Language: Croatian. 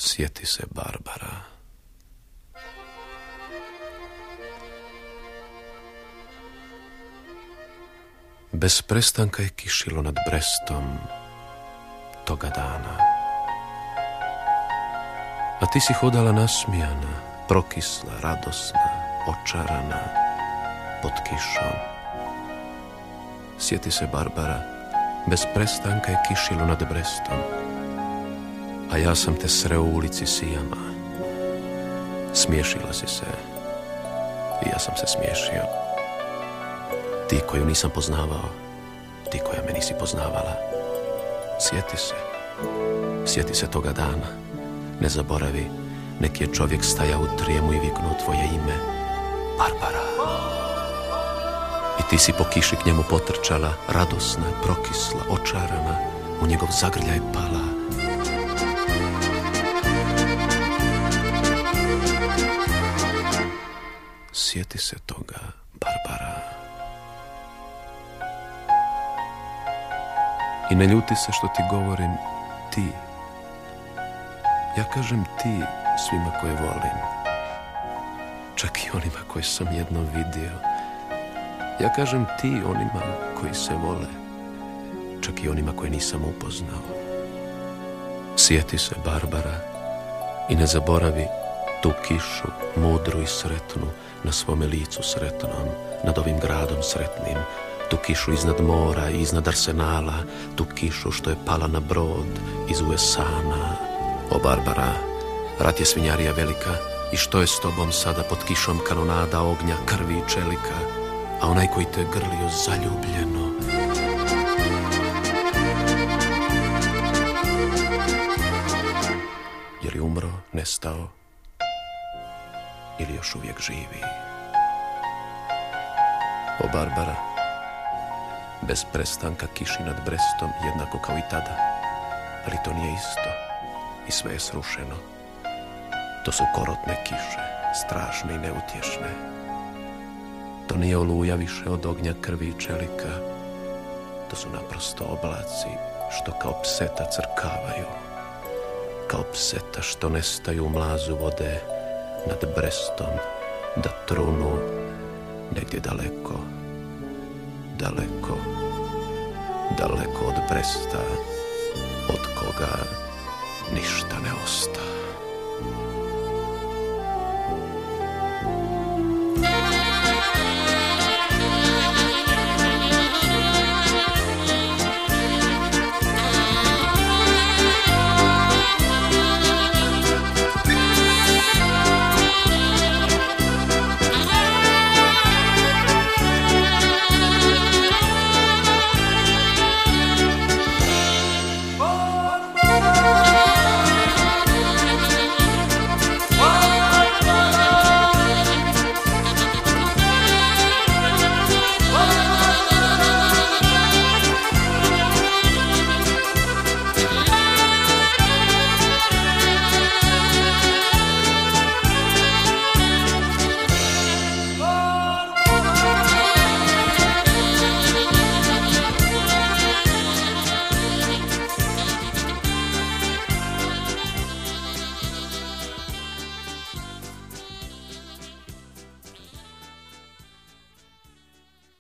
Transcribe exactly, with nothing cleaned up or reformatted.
Sjeti se Barbara. Bez prestanka je kišilo nad Brestom toga dana. A ti si hodala nasmijana, prokisla, radosna, očarana, pod kišom. Sjeti se Barbara, bez prestanka je kišilo nad Brestom, a ja sam te sreo u ulici Sijama. Smiješila si se i ja sam se smiješio. Ti koju nisam poznavao, ti koja me nisi poznavala. Sjeti se, sjeti se toga dana. Ne zaboravi, neki je čovjek stajao u trijemu i viknuo tvoje ime, Barbara. I ti si po kiši k njemu potrčala, radosna, prokisla, očarana, u njegov zagrljaj pala. Sjeti se toga, Barbara. I ne ljuti se što ti govorim ti. Ja kažem ti svima koje volim, čak i onima koje sam jednom vidio. Ja kažem ti onima koji se vole, čak i onima koje nisam upoznao. Sjeti se Barbara i ne zaboravi tu kišu, mudru i sretnu, na svome licu sretnom, nad ovim gradom sretnim, tu kišu iznad mora i iznad arsenala, tu kišu što je pala na brod iz Uesana. O Barbara, rat je svinjarija velika, i što je s tobom sada pod kišom kanonada, ognja, krvi i čelika, a onaj koji te grlio zaljubljeno. Je li umro, nestao, ili još uvijek živi? O Barbara, bez prestanka kiši nad Brestom, jednako kao i tada, ali to nije isto i sve je srušeno. To su korotne kiše, strašne i neutješne. To nije oluja više od ognja, krvi i čelika. To su naprosto oblaci što kao pseta crkavaju, kao pseta što nestaju u mlazu vode nad Brestom, da trunu negdje daleko, daleko, daleko od Bresta, od koga ništa ne osta.